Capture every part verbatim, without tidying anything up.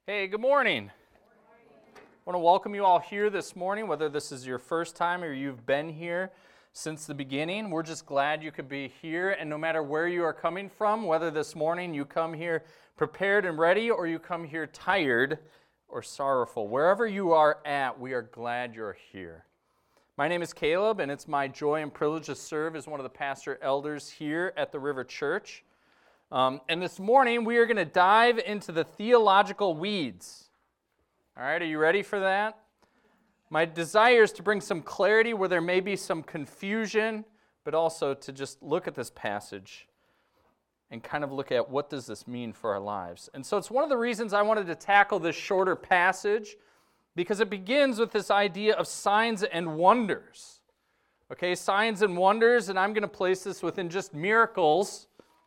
Hey, good morning. I want to welcome you all here this morning, whether this is your first time or you've been here since the beginning. We're just glad you could be here, and no matter where you are coming from, whether this morning you come here prepared and ready or you come here tired or sorrowful, wherever you are at, we are glad you're here. My name is Caleb, and it's my joy and privilege to serve as one of the pastor elders here at the River Church. Um, and this morning, we are going to dive into the theological weeds. All right, are you ready for that? My desire is to bring some clarity where there may be some confusion, but also to just look at this passage and kind of look at what does this mean for our lives. And so it's one of the reasons I wanted to tackle this shorter passage, because it begins with this idea of signs and wonders. Okay, signs and wonders, and I'm going to place this within just miracles,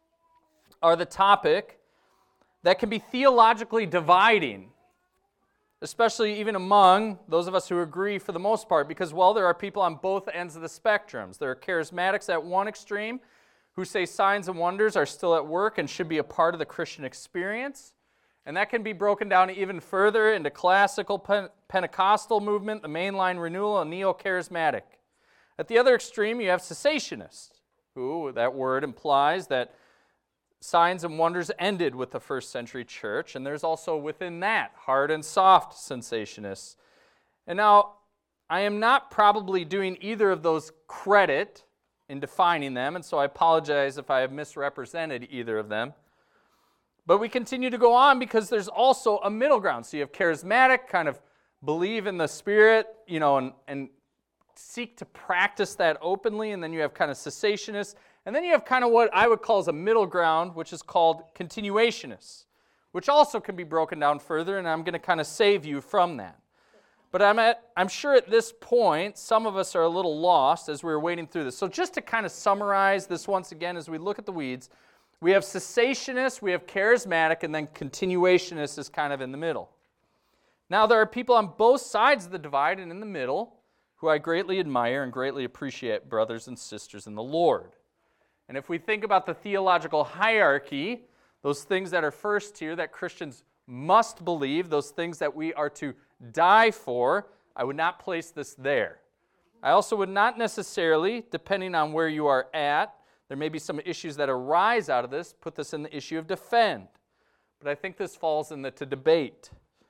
are the topic that can be theologically dividing, especially even among those of us who agree for the most part, because, well, there are people on both ends of the spectrums. There are charismatics at one extreme who say signs and wonders are still at work and should be a part of the Christian experience, and that can be broken down even further into classical Pen- Pentecostal movement, the mainline renewal, and neo-charismatic. At the other extreme, you have cessationists, who, that word implies that signs and wonders ended with the first century church, and there's also within that hard and soft cessationists. And now, I am not probably doing either of those credit in defining them, and so I apologize if I have misrepresented either of them. But we continue to go on because there's also a middle ground. So you have charismatic, kind of believe in the Spirit, you know, and, and seek to practice that openly, and then you have kind of cessationists. And then you have kind of what I would call as a middle ground, which is called continuationists, which also can be broken down further, and I'm going to kind of save you from that. But I'm at, I'm sure at this point, some of us are a little lost as we're wading through this. So just to kind of summarize this once again as we look at the weeds, we have cessationists, we have charismatic, and then continuationists is kind of in the middle. Now there are people on both sides of the divide and in the middle who I greatly admire and greatly appreciate, brothers and sisters in the Lord. And if we think about the theological hierarchy, those things that are first tier that Christians must believe, those things that we are to die for, I would not place this there. I also would not necessarily, depending on where you are at, there may be some issues that arise out of this, put this in the issue of defend. But I think this falls in the to debate.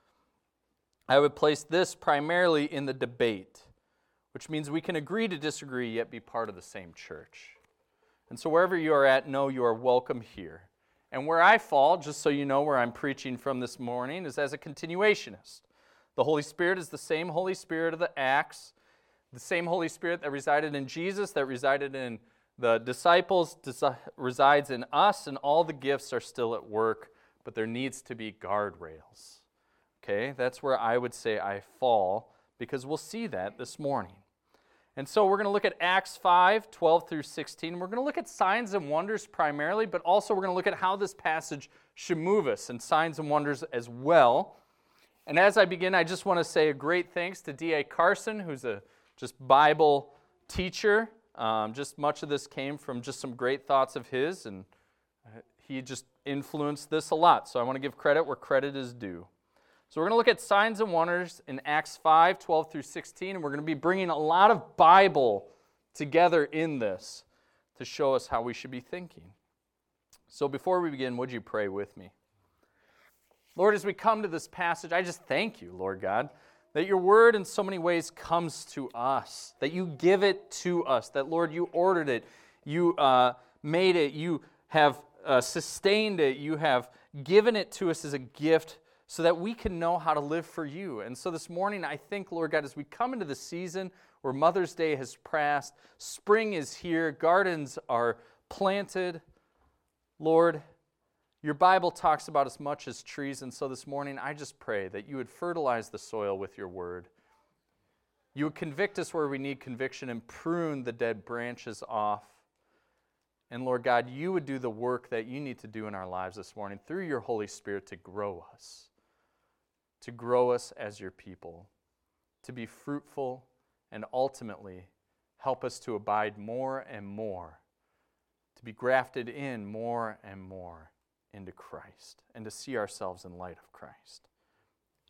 I would place this primarily in the debate, which means we can agree to disagree yet be part of the same church. And so wherever you are at, know you are welcome here. And where I fall, just so you know where I'm preaching from this morning, is as a continuationist. The Holy Spirit is the same Holy Spirit of the Acts, the same Holy Spirit that resided in Jesus, that resided in the disciples, desi- resides in us, and all the gifts are still at work, but there needs to be guardrails. Okay, that's where I would say I fall, because we'll see that this morning. And so we're going to look at Acts five, twelve through sixteen. We're going to look at signs and wonders primarily, but also we're going to look at how this passage should move us, and signs and wonders as well. And as I begin, I just want to say a great thanks to D A Carson, who's a just Bible teacher. Um, just much of this came from just some great thoughts of his, and he just influenced this a lot. So I want to give credit where credit is due. So we're going to look at signs and wonders in Acts five, twelve through sixteen, and we're going to be bringing a lot of Bible together in this to show us how we should be thinking. So before we begin, would you pray with me? Lord, as we come to this passage, I just thank you, Lord God, that your word in so many ways comes to us, that you give it to us, that, Lord, you ordered it, you uh, made it, you have uh, sustained it, you have given it to us as a gift so that we can know how to live for you. And so this morning, I think, Lord God, as we come into the season where Mother's Day has passed, spring is here, gardens are planted, Lord, your Bible talks about as much as trees, and so this morning, I just pray that you would fertilize the soil with your word. You would convict us where we need conviction and prune the dead branches off. And Lord God, you would do the work that you need to do in our lives this morning through your Holy Spirit to grow us. To grow us as your people, to be fruitful, and ultimately help us to abide more and more, to be grafted in more and more into Christ, and to see ourselves in light of Christ.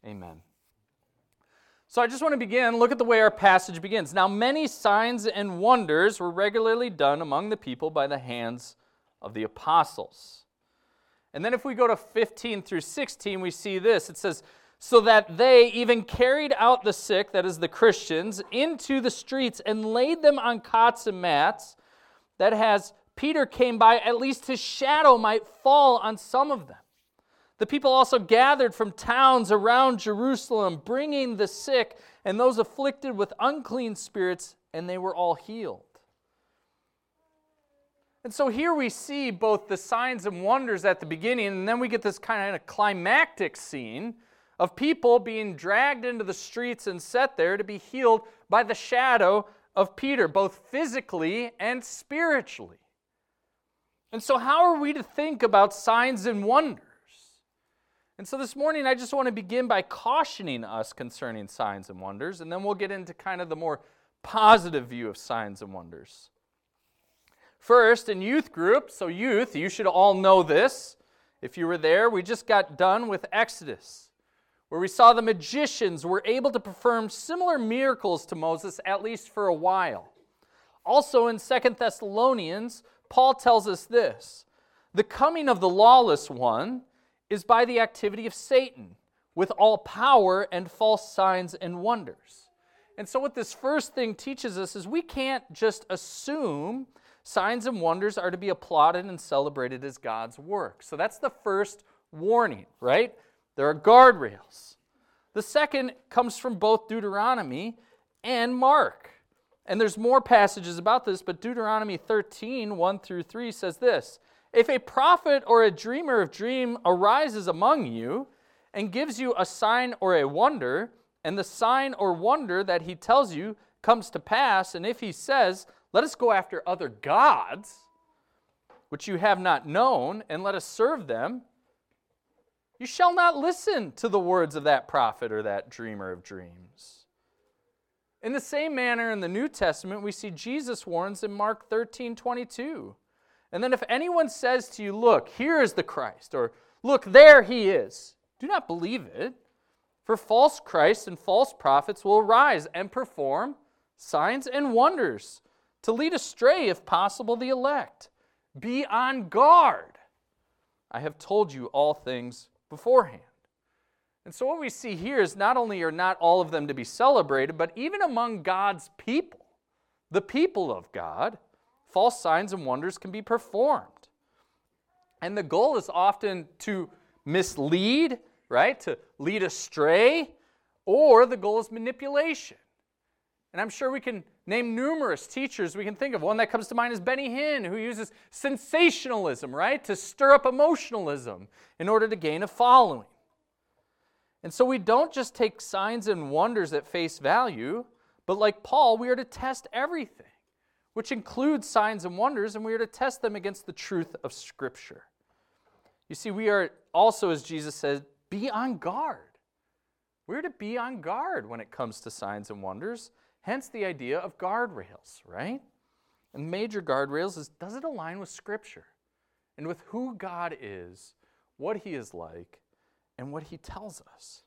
Amen. So I just want to begin, look at the way our passage begins. Now many signs and wonders were regularly done among the people by the hands of the apostles. And then if we go to fifteen through sixteen, we see this. It says, so that they even carried out the sick, that is the Christians, into the streets and laid them on cots and mats, that as Peter came by, at least his shadow might fall on some of them. The people also gathered from towns around Jerusalem, bringing the sick and those afflicted with unclean spirits, and they were all healed. And so here we see both the signs and wonders at the beginning, and then we get this kind of climactic scene of people being dragged into the streets and set there to be healed by the shadow of Peter, both physically and spiritually. And so how are we to think about signs and wonders? And so this morning I just want to begin by cautioning us concerning signs and wonders, and then we'll get into kind of the more positive view of signs and wonders. First, in youth group, so youth, you should all know this. If you were there, we just got done with Exodus, where we saw the magicians were able to perform similar miracles to Moses, at least for a while. Also in Second Thessalonians, Paul tells us this: the coming of the lawless one is by the activity of Satan, with all power and false signs and wonders. And so what this first thing teaches us is we can't just assume signs and wonders are to be applauded and celebrated as God's work. So that's the first warning, right? There are guardrails. The second comes from both Deuteronomy and Mark. And there's more passages about this, but Deuteronomy thirteen, one through three says this: if a prophet or a dreamer of dream arises among you and gives you a sign or a wonder, and the sign or wonder that he tells you comes to pass, and if he says, let us go after other gods, which you have not known, and let us serve them, you shall not listen to the words of that prophet or that dreamer of dreams. In the same manner, in the New Testament, we see Jesus warns in Mark thirteen twenty-two. And then if anyone says to you, look, here is the Christ, or look, there he is, do not believe it. For false Christs and false prophets will arise and perform signs and wonders to lead astray, if possible, the elect. Be on guard. I have told you all things beforehand. And so what we see here is not only are not all of them to be celebrated, but even among God's people, the people of God, false signs and wonders can be performed. And the goal is often to mislead, right? To lead astray, or the goal is manipulation. And I'm sure we can name numerous teachers we can think of. One that comes to mind is Benny Hinn, who uses sensationalism, right? To stir up emotionalism in order to gain a following. And so we don't just take signs and wonders at face value, but like Paul, we are to test everything, which includes signs and wonders, and we are to test them against the truth of Scripture. You see, we are also, as Jesus said, be on guard. We're to be on guard when it comes to signs and wonders, hence the idea of guardrails, right? And major guardrails is, does it align with Scripture and with who God is, what He is like, and what He tells us?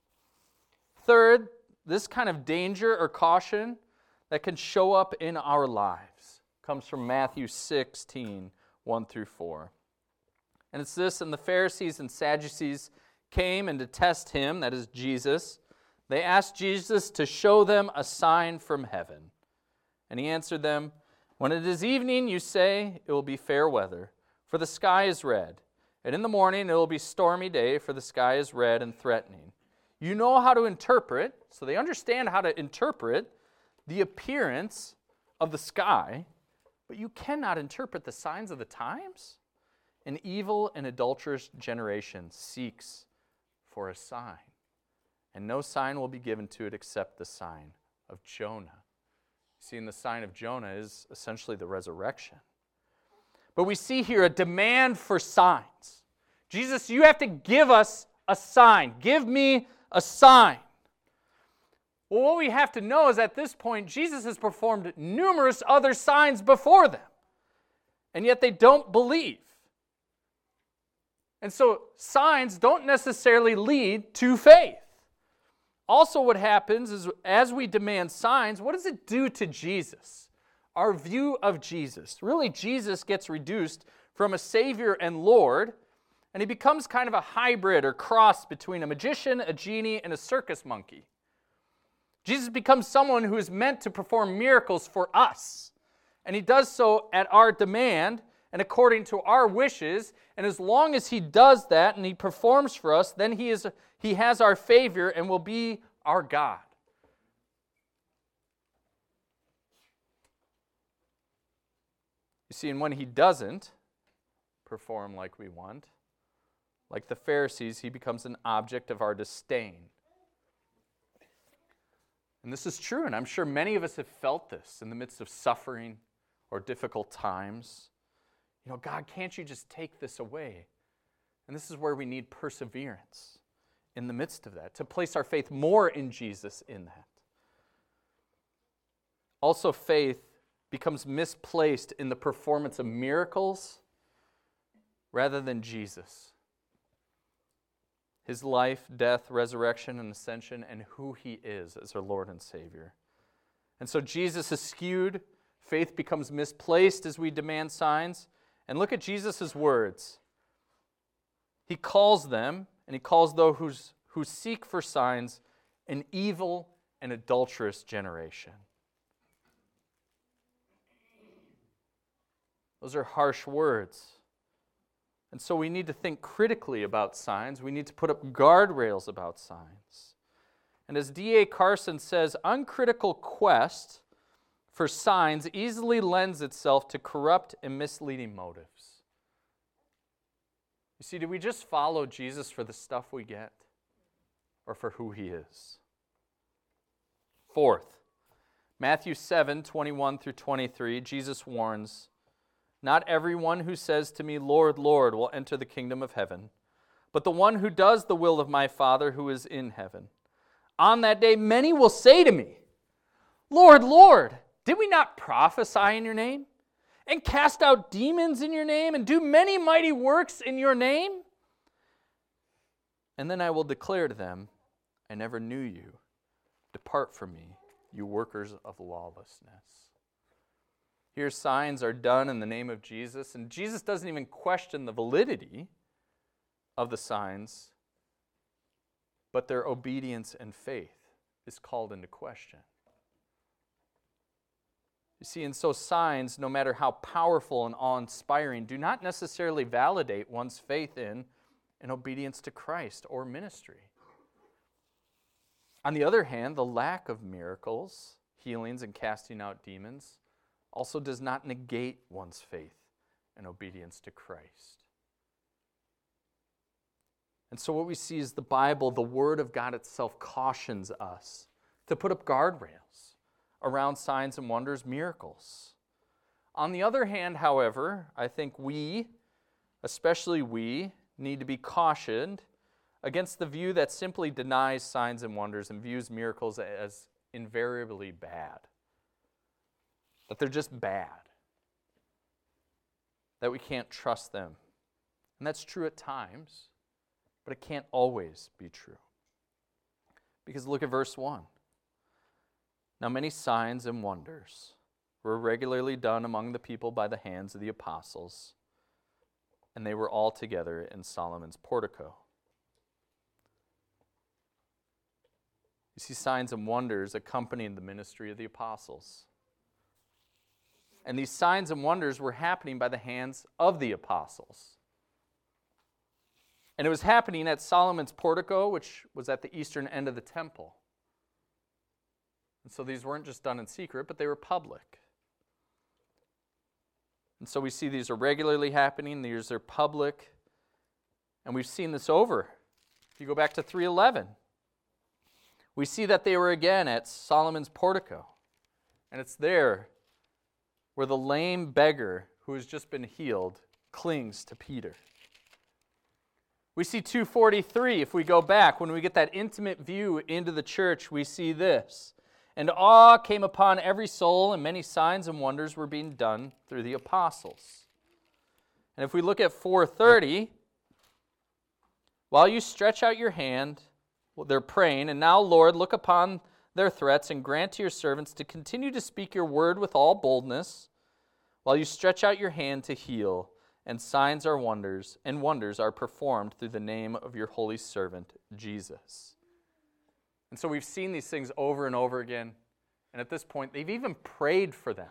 Third, this kind of danger or caution that can show up in our lives comes from Matthew sixteen, one through four. And it's this: and the Pharisees and Sadducees came and to test him, that is Jesus. They asked Jesus to show them a sign from heaven. And he answered them, when it is evening, you say, it will be fair weather, for the sky is red. And in the morning, it will be stormy day, for the sky is red and threatening. You know how to interpret, so they understand how to interpret the appearance of the sky, but you cannot interpret the signs of the times? An evil and adulterous generation seeks for a sign, and no sign will be given to it except the sign of Jonah. See, and the sign of Jonah is essentially the resurrection. But we see here a demand for signs. Jesus, you have to give us a sign. Give me a sign. Well, what we have to know is at this point, Jesus has performed numerous other signs before them, and yet they don't believe. And so signs don't necessarily lead to faith. Also, what happens is as we demand signs, what does it do to Jesus? Our view of Jesus. Really, Jesus gets reduced from a Savior and Lord, and he becomes kind of a hybrid or cross between a magician, a genie, and a circus monkey. Jesus becomes someone who is meant to perform miracles for us, and he does so at our demand and according to our wishes, and as long as he does that and he performs for us, then he is he has our favor and will be our God. You see, and when he doesn't perform like we want, like the Pharisees, he becomes an object of our disdain. And this is true, and I'm sure many of us have felt this in the midst of suffering or difficult times. You know, God, can't you just take this away? And this is where we need perseverance in the midst of that, to place our faith more in Jesus in that. Also, faith becomes misplaced in the performance of miracles rather than Jesus. His life, death, resurrection, and ascension, and who he is as our Lord and Savior. And so Jesus is skewed. Faith becomes misplaced as we demand signs. And look at Jesus' words. He calls them, and he calls those who's, who seek for signs, an evil and adulterous generation. Those are harsh words. And so we need to think critically about signs. We need to put up guardrails about signs. And as D A Carson says, uncritical quest for signs easily lends itself to corrupt and misleading motives. You see, do we just follow Jesus for the stuff we get or for who he is? Fourth, Matthew seven, twenty-one through twenty-three, Jesus warns, not everyone who says to me, Lord, Lord, will enter the kingdom of heaven, but the one who does the will of my Father who is in heaven. On that day, many will say to me, Lord, Lord, did we not prophesy in your name, and cast out demons in your name, and do many mighty works in your name? And then I will declare to them, I never knew you. Depart from me, you workers of lawlessness. Here, signs are done in the name of Jesus, and Jesus doesn't even question the validity of the signs, but their obedience and faith is called into question. You see, and so signs, no matter how powerful and awe-inspiring, do not necessarily validate one's faith in and obedience to Christ or ministry. On the other hand, the lack of miracles, healings, and casting out demons also does not negate one's faith and obedience to Christ. And so what we see is the Bible, the Word of God itself, cautions us to put up guardrails around signs and wonders, miracles. On the other hand, however, I think we, especially we, need to be cautioned against the view that simply denies signs and wonders and views miracles as invariably bad. That they're just bad. That we can't trust them. And that's true at times, but it can't always be true. Because look at verse one. Now many signs and wonders were regularly done among the people by the hands of the apostles, and they were all together in Solomon's portico. You see, signs and wonders accompanied the ministry of the apostles. And these signs and wonders were happening by the hands of the apostles. And it was happening at Solomon's portico, which was at the eastern end of the temple. And so these weren't just done in secret, but they were public. And so we see these are regularly happening, these are public, and we've seen this over. If you go back to three eleven, we see that they were again at Solomon's portico. And it's there where the lame beggar who has just been healed clings to Peter. We see two forty-three, if we go back, when we get that intimate view into the church, we see this. And awe came upon every soul, and many signs and wonders were being done through the apostles. And if we look at four thirty, while you stretch out your hand, they're praying, and now, Lord, look upon their threats and grant to your servants to continue to speak your word with all boldness while you stretch out your hand to heal, and signs are wonders, and wonders are performed through the name of your holy servant, Jesus. And so we've seen these things over and over again, and at this point, they've even prayed for them.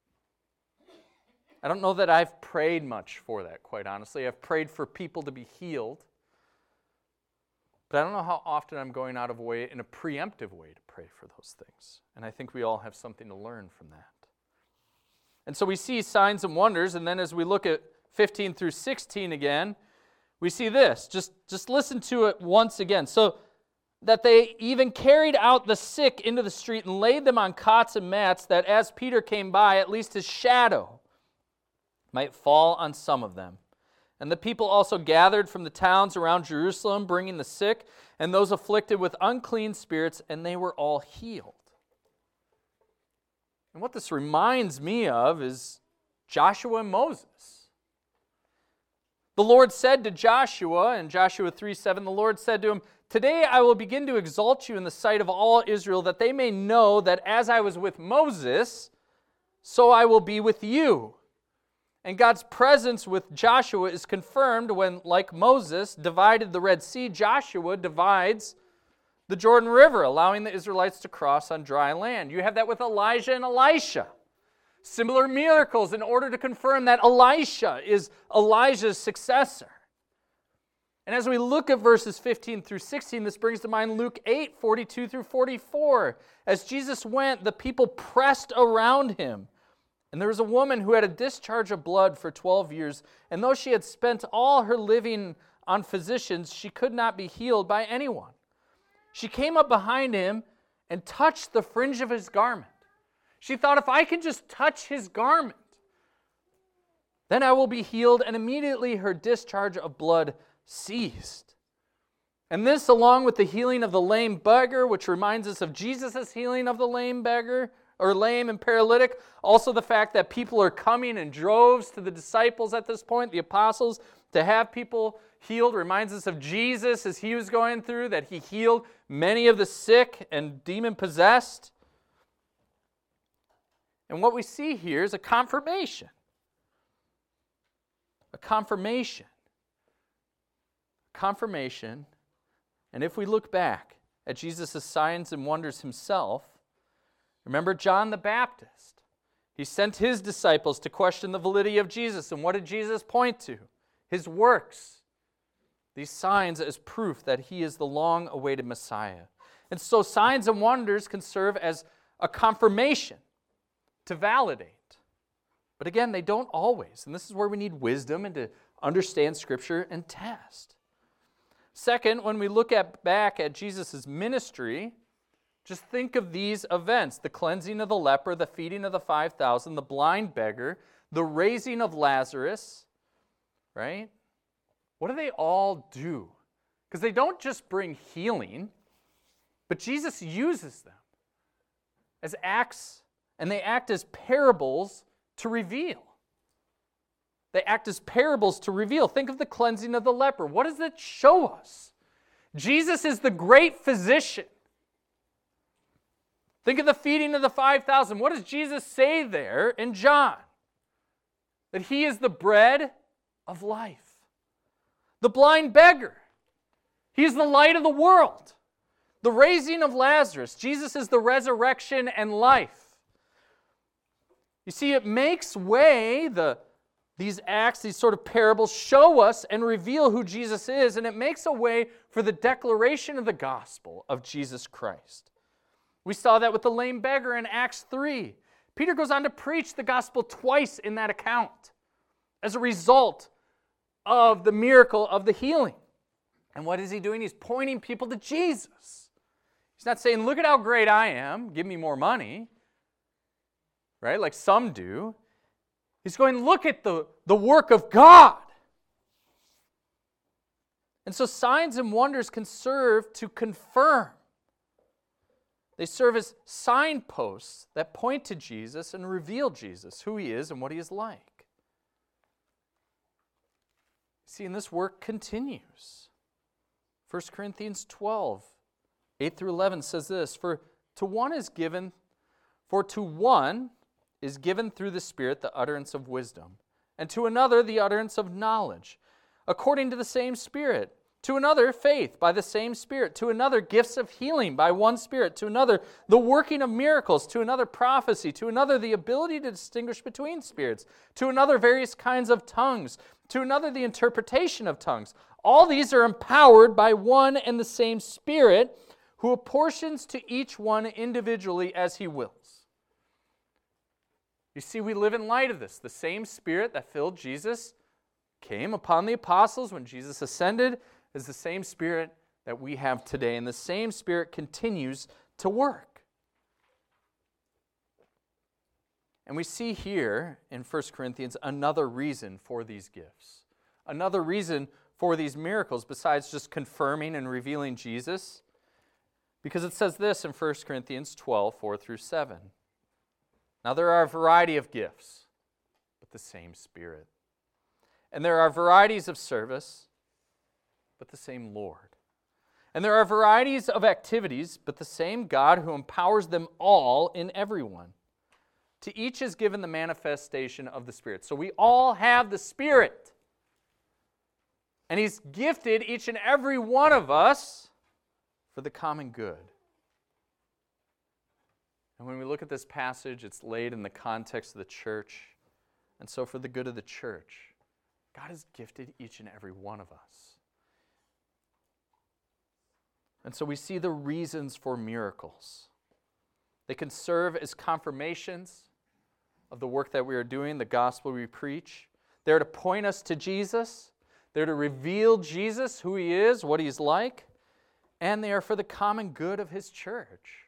I don't know that I've prayed much for that, quite honestly. I've prayed for people to be healed, but I don't know how often I'm going out of way in a preemptive way to pray for those things. And I think we all have something to learn from that. And so we see signs and wonders, and then as we look at fifteen through sixteen again, we see this. Just, just listen to it once again. So that they even carried out the sick into the street and laid them on cots and mats, that as Peter came by, at least his shadow might fall on some of them. And the people also gathered from the towns around Jerusalem, bringing the sick and those afflicted with unclean spirits, and they were all healed. And what this reminds me of is Joshua and Moses. The Lord said to Joshua, in Joshua three seven, the Lord said to him, "Today I will begin to exalt you in the sight of all Israel, that they may know that as I was with Moses, so I will be with you." And God's presence with Joshua is confirmed when, like Moses divided the Red Sea, Joshua divides the Jordan River, allowing the Israelites to cross on dry land. You have that with Elijah and Elisha. Similar miracles in order to confirm that Elisha is Elijah's successor. And as we look at verses fifteen through sixteen, this brings to mind Luke eight, forty-two through forty-four. As Jesus went, the people pressed around him. And there was a woman who had a discharge of blood for twelve years, and though she had spent all her living on physicians, she could not be healed by anyone. She came up behind him and touched the fringe of his garment. She thought, if I can just touch his garment, then I will be healed, and immediately her discharge of blood ceased. And this, along with the healing of the lame beggar, which reminds us of Jesus' healing of the lame beggar, or lame and paralytic. Also the fact that people are coming in droves to the disciples at this point, the apostles, to have people healed reminds us of Jesus as he was going through, that he healed many of the sick and demon-possessed. And what we see here is a confirmation. A confirmation. Confirmation. And if we look back at Jesus' signs and wonders himself, remember John the Baptist. He sent his disciples to question the validity of Jesus. And what did Jesus point to? His works. These signs as proof that he is the long-awaited Messiah. And so signs and wonders can serve as a confirmation to validate. But again, they don't always. And this is where we need wisdom and to understand Scripture and test. Second, when we look at back at Jesus' ministry, just think of these events: the cleansing of the leper, the feeding of the five thousand, the blind beggar, the raising of Lazarus, right? What do they all do? Because they don't just bring healing, but Jesus uses them as acts, and they act as parables to reveal. They act as parables to reveal. Think of the cleansing of the leper. What does it show us? Jesus is the great physician. Think of the feeding of the five thousand. What does Jesus say there in John? That he is the bread of life. The blind beggar. He is the light of the world. The raising of Lazarus. Jesus is the resurrection and life. You see, it makes way, the, these acts, these sort of parables, show us and reveal who Jesus is, and it makes a way for the declaration of the gospel of Jesus Christ. We saw that with the lame beggar in Acts three. Peter goes on to preach the gospel twice in that account as a result of the miracle of the healing. And what is he doing? He's pointing people to Jesus. He's not saying, look at how great I am, give me more money, right, like some do. He's going, look at the, the work of God. And so signs and wonders can serve to confirm. They serve as signposts that point to Jesus and reveal Jesus, who he is and what he is like. See, and this work continues. First Corinthians twelve eight through eleven says this, For to one is given, for to one is given through the Spirit the utterance of wisdom, and to another the utterance of knowledge, according to the same Spirit. To another, faith by the same Spirit. To another, gifts of healing by one Spirit. To another, the working of miracles. To another, prophecy. To another, the ability to distinguish between spirits. To another, various kinds of tongues. To another, the interpretation of tongues. All these are empowered by one and the same Spirit, who apportions to each one individually as He wills. You see, we live in light of this. The same Spirit that filled Jesus came upon the apostles when Jesus ascended is the same Spirit that we have today, and the same Spirit continues to work. And we see here in First Corinthians another reason for these gifts, another reason for these miracles besides just confirming and revealing Jesus, because it says this in First Corinthians twelve, four through seven. Now there are a variety of gifts, but the same Spirit. And there are varieties of service, but the same Lord. And there are varieties of activities, but the same God who empowers them all in everyone. To each is given the manifestation of the Spirit. So we all have the Spirit. And He's gifted each and every one of us for the common good. And when we look at this passage, it's laid in the context of the church. And so for the good of the church, God has gifted each and every one of us. And so we see the reasons for miracles. They can serve as confirmations of the work that we are doing, the gospel we preach. They're to point us to Jesus. They're to reveal Jesus, who He is, what He's like. And they are for the common good of His church.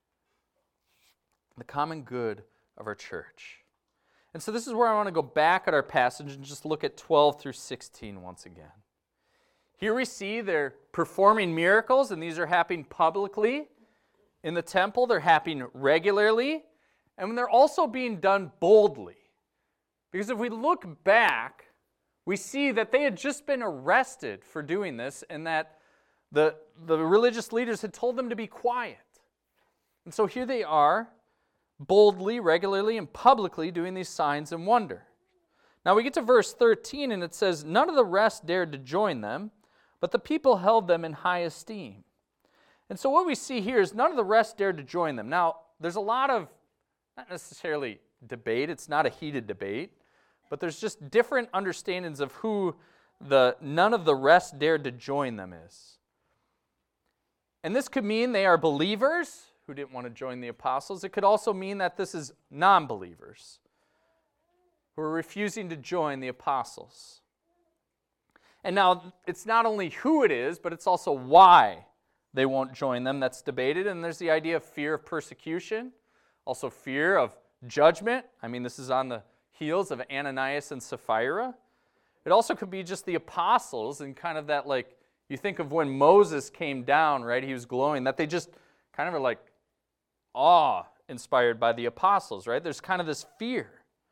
The common good of our church. And so this is where I want to go back at our passage and just look at twelve through sixteen once again. Here we see they're performing miracles, and these are happening publicly in the temple. They're happening regularly, and they're also being done boldly. Because if we look back, we see that they had just been arrested for doing this, and that the, the religious leaders had told them to be quiet. And so here they are, boldly, regularly, and publicly doing these signs and wonder. Now we get to verse thirteen, and it says, None of the rest dared to join them, but the people held them in high esteem. And so what we see here is none of the rest dared to join them. Now, there's a lot of, not necessarily debate, it's not a heated debate, but there's just different understandings of who the none of the rest dared to join them is. And this could mean they are believers who didn't want to join the apostles. It could also mean that this is non-believers who are refusing to join the apostles. And now, it's not only who it is, but it's also why they won't join them that's debated. And there's the idea of fear of persecution, also fear of judgment. I mean, this is on the heels of Ananias and Sapphira. It also could be just the apostles and kind of that, like, you think of when Moses came down, right? He was glowing, that they just kind of are like awe inspired by the apostles, right? There's kind of this fear.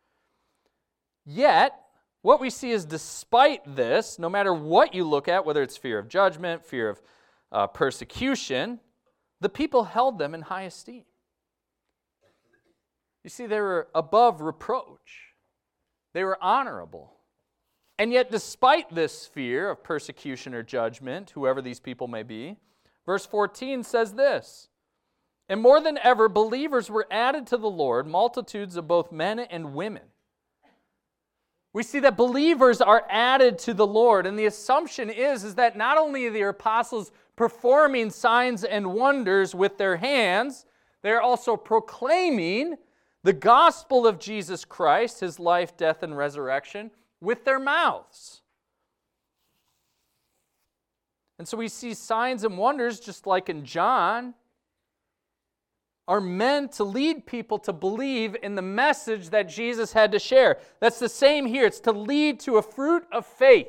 Yet, what we see is despite this, no matter what you look at, whether it's fear of judgment, fear of uh, persecution, the people held them in high esteem. You see, they were above reproach. They were honorable. And yet, despite this fear of persecution or judgment, whoever these people may be, verse fourteen says this, And more than ever, believers were added to the Lord, multitudes of both men and women. We see that believers are added to the Lord, and the assumption is, is that not only are the apostles performing signs and wonders with their hands, they're also proclaiming the gospel of Jesus Christ, His life, death, and resurrection, with their mouths. And so we see signs and wonders, just like in John, are meant to lead people to believe in the message that Jesus had to share. That's the same here. It's to lead to a fruit of faith.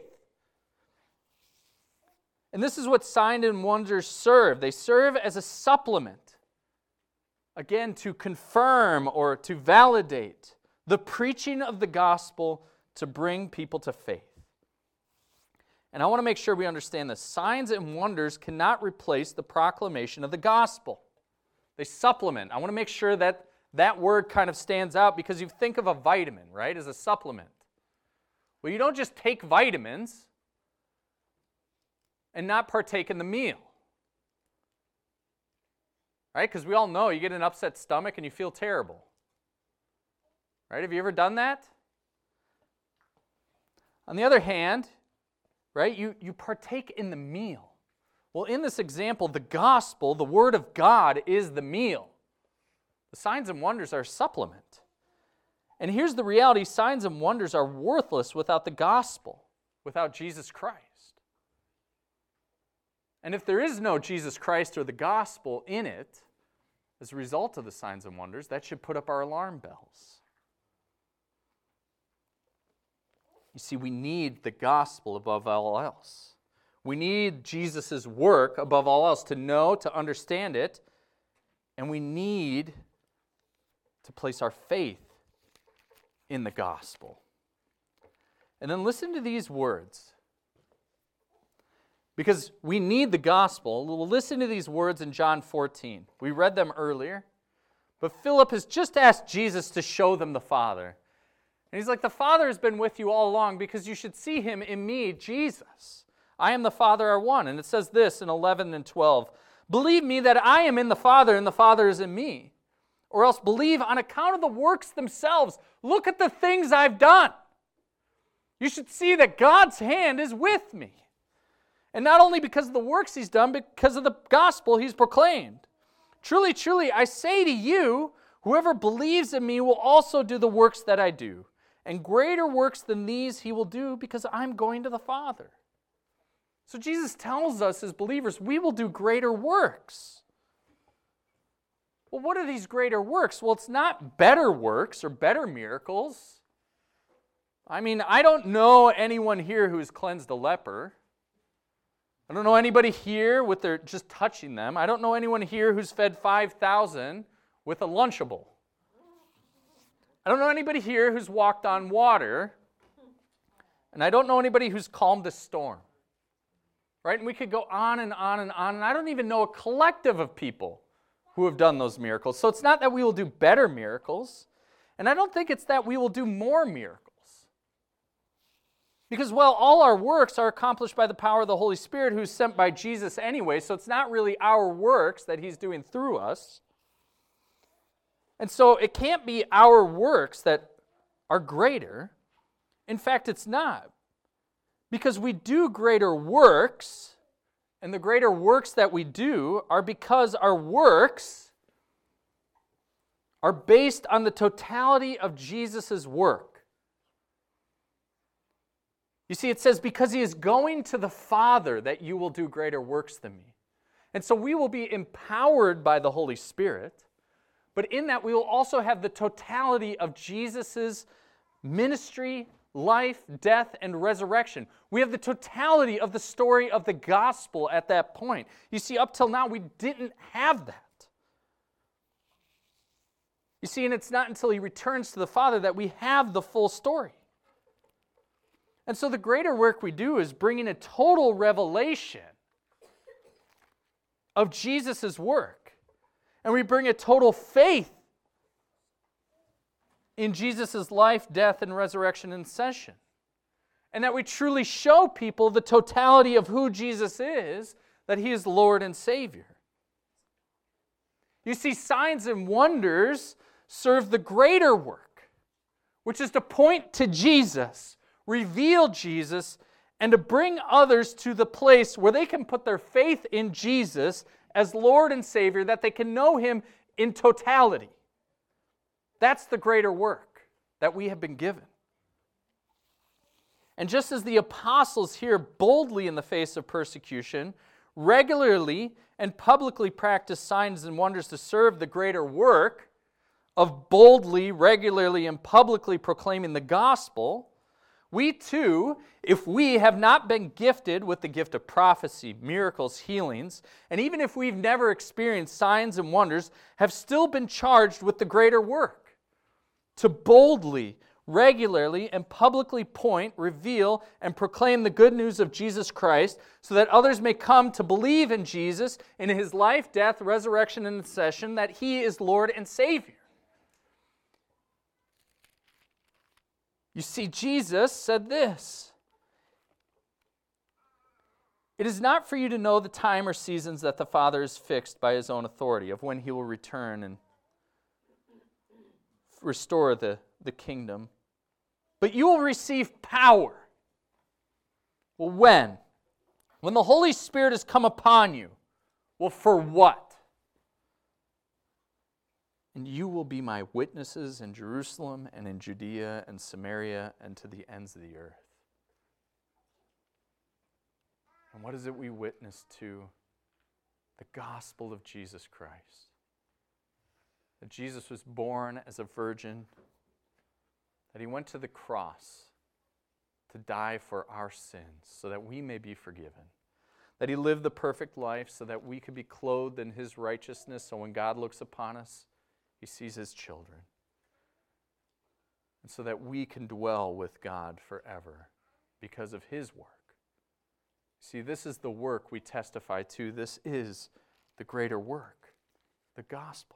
And this is what signs and wonders serve. They serve as a supplement, again, to confirm or to validate the preaching of the gospel to bring people to faith. And I want to make sure we understand this. Signs and wonders cannot replace the proclamation of the gospel. They supplement. I want to make sure that that word kind of stands out because you think of a vitamin, right, as a supplement. Well, you don't just take vitamins and not partake in the meal. Right? Because we all know you get an upset stomach and you feel terrible. Right? Have you ever done that? On the other hand, right, you, you partake in the meal. Well, in this example, the gospel, the word of God, is the meal. The signs and wonders are a supplement. And here's the reality, signs and wonders are worthless without the gospel, without Jesus Christ. And if there is no Jesus Christ or the gospel in it, as a result of the signs and wonders, that should put up our alarm bells. You see, we need the gospel above all else. We need Jesus' work above all else to know, to understand it, and we need to place our faith in the gospel. And then listen to these words. Because we need the gospel. We'll listen to these words in John fourteen. We read them earlier. But Philip has just asked Jesus to show them the Father. And he's like, the Father has been with you all along because you should see him in me, Jesus. I am the Father are one. And it says this in eleven and twelve. Believe me that I am in the Father and the Father is in me. Or else believe on account of the works themselves. Look at the things I've done. You should see that God's hand is with me. And not only because of the works he's done, but because of the gospel he's proclaimed. Truly, truly, I say to you, whoever believes in me will also do the works that I do. And greater works than these he will do because I'm going to the Father. So Jesus tells us as believers, we will do greater works. Well, what are these greater works? Well, it's not better works or better miracles. I mean, I don't know anyone here who's cleansed a leper. I don't know anybody here with their just touching them. I don't know anyone here who's fed five thousand with a Lunchable. I don't know anybody here who's walked on water. And I don't know anybody who's calmed a storm. Right? And we could go on and on and on. And I don't even know a collective of people who have done those miracles. So it's not that we will do better miracles. And I don't think it's that we will do more miracles. Because, well, all our works are accomplished by the power of the Holy Spirit who's sent by Jesus anyway, so it's not really our works that he's doing through us. And so it can't be our works that are greater. In fact, it's not. Because we do greater works, and the greater works that we do are because our works are based on the totality of Jesus' work. You see, it says, because he is going to the Father that you will do greater works than me. And so we will be empowered by the Holy Spirit, but in that we will also have the totality of Jesus' ministry, life, death, and resurrection. We have the totality of the story of the gospel at that point. You see, up till now, we didn't have that. You see, and it's not until he returns to the Father that we have the full story. And so the greater work we do is bringing a total revelation of Jesus' work. And we bring a total faith in Jesus' life, death, and resurrection and ascension. And that we truly show people the totality of who Jesus is, that he is Lord and Savior. You see, signs and wonders serve the greater work, which is to point to Jesus, reveal Jesus, and to bring others to the place where they can put their faith in Jesus as Lord and Savior, that they can know him in totality. That's the greater work that we have been given. And just as the apostles here boldly in the face of persecution, regularly and publicly practice signs and wonders to serve the greater work of boldly, regularly, and publicly proclaiming the gospel, we too, if we have not been gifted with the gift of prophecy, miracles, healings, and even if we've never experienced signs and wonders, have still been charged with the greater work, to boldly, regularly and publicly point, reveal, and proclaim the good news of Jesus Christ so that others may come to believe in Jesus, in his life, death, resurrection, and ascension, that he is Lord and Savior. You see, Jesus said this, "It is not for you to know the time or seasons that the Father has fixed by his own authority, of when he will return and restore the, the kingdom. But you will receive power." Well, when? When the Holy Spirit has come upon you. Well, for what? "And you will be my witnesses in Jerusalem and in Judea and Samaria and to the ends of the earth." And what is it we witness to? The gospel of Jesus Christ. That Jesus was born as a virgin, that he went to the cross to die for our sins so that we may be forgiven, that he lived the perfect life so that we could be clothed in his righteousness, so when God looks upon us, he sees his children, and so that we can dwell with God forever because of his work. See, this is the work we testify to. This is the greater work, the gospel.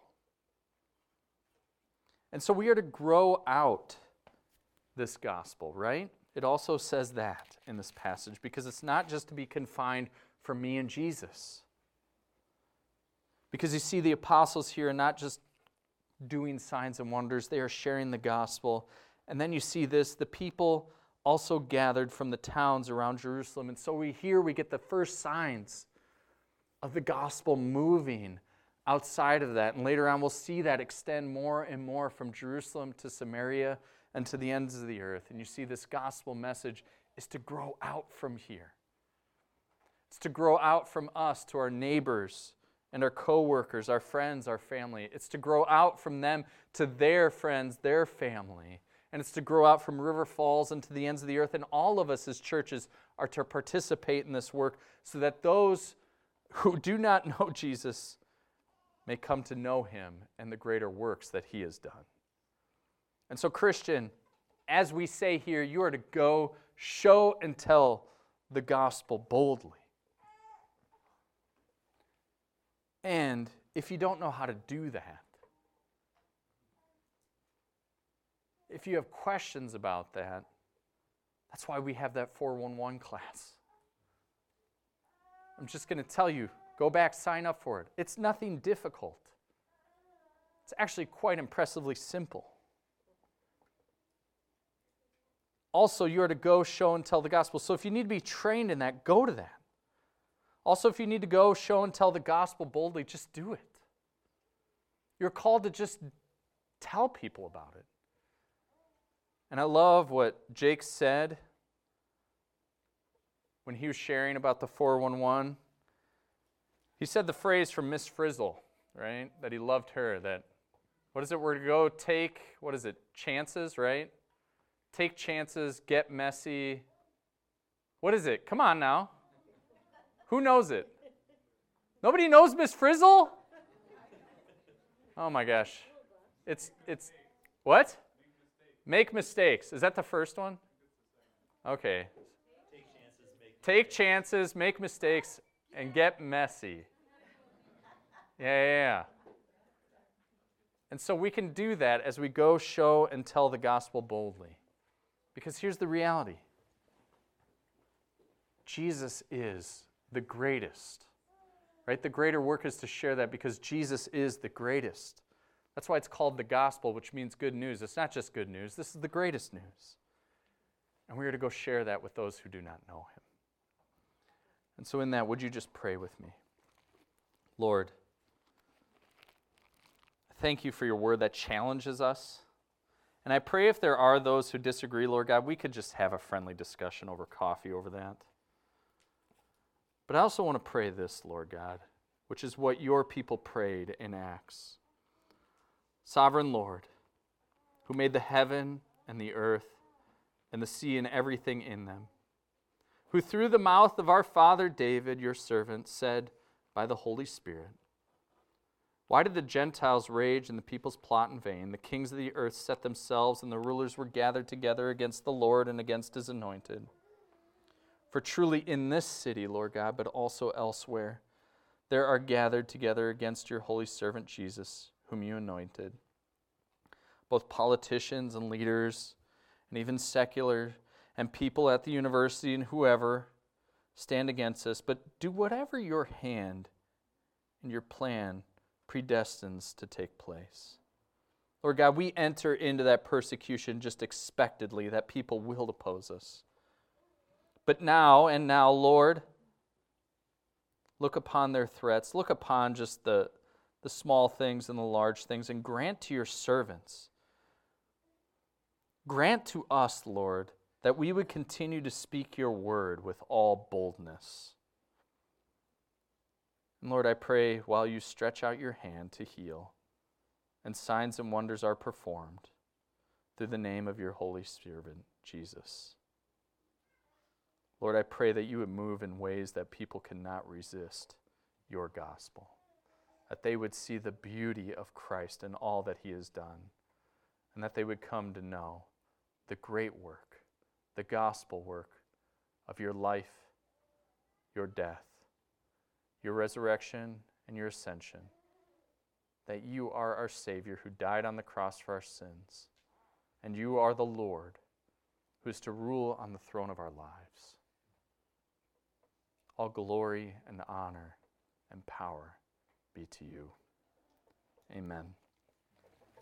And so we are to grow out this gospel, right? It also says that in this passage, because it's not just to be confined for me and Jesus. Because you see, the apostles here are not just doing signs and wonders, they are sharing the gospel. And then you see this, the people also gathered from the towns around Jerusalem. And so we here we get the first signs of the gospel moving outside of that. And later on we'll see that extend more and more from Jerusalem to Samaria and to the ends of the earth. And you see this gospel message is to grow out from here. It's to grow out from us to our neighbors and our co-workers, our friends, our family. It's to grow out from them to their friends, their family. And it's to grow out from River Falls and to the ends of the earth. And all of us as churches are to participate in this work so that those who do not know Jesus may come to know him and the greater works that he has done. And so, Christian, as we say here, you are to go, show, and tell the gospel boldly. And if you don't know how to do that, if you have questions about that, that's why we have that four one one class. I'm just going to tell you, go back, sign up for it. It's nothing difficult. It's actually quite impressively simple. Also, you are to go, show, and tell the gospel. So if you need to be trained in that, go to that. Also, if you need to go, show, and tell the gospel boldly, just do it. You're called to just tell people about it. And I love what Jake said when he was sharing about the four one one. He said the phrase from Miss Frizzle, right? That he loved her, that, what is it, we're to go take, what is it, chances, right? Take chances, get messy. What is it? Come on now. Who knows it? Nobody knows Miss Frizzle? Oh my gosh. It's, it's, what? Make mistakes. Is that the first one? Okay. Take chances, make Take chances, make mistakes, and get messy. Yeah, yeah, yeah. And so we can do that as we go, show, and tell the gospel boldly. Because here's the reality. Jesus is the greatest. Right? The greater work is to share that because Jesus is the greatest. That's why it's called the gospel, which means good news. It's not just good news. This is the greatest news. And we are to go share that with those who do not know him. And so in that, would you just pray with me? Lord, thank you for your word that challenges us. And I pray if there are those who disagree, Lord God, we could just have a friendly discussion over coffee over that. But I also want to pray this, Lord God, which is what your people prayed in Acts. Sovereign Lord, who made the heaven and the earth and the sea and everything in them, who through the mouth of our father David, your servant, said by the Holy Spirit, Why did the Gentiles rage and the peoples plot in vain? The kings of the earth set themselves, and the rulers were gathered together against the Lord and against his anointed. For truly in this city, Lord God, but also elsewhere, there are gathered together against your holy servant Jesus, whom you anointed. Both politicians and leaders, and even secular and people at the university and whoever stand against us, but do whatever your hand and your plan predestines to take place. Lord God, we enter into that persecution just expectedly that people will oppose us. But now and now, Lord, look upon their threats, look upon just the, the small things and the large things, and grant to your servants, grant to us, Lord, that we would continue to speak your word with all boldness. And Lord, I pray while you stretch out your hand to heal, and signs and wonders are performed through the name of your holy servant, Jesus. Lord, I pray that you would move in ways that people cannot resist your gospel, that they would see the beauty of Christ and all that he has done, and that they would come to know the great work, the gospel work of your life, your death, your resurrection, and your ascension, that you are our Savior who died on the cross for our sins, and you are the Lord who is to rule on the throne of our lives. All glory and honor and power be to you. Amen.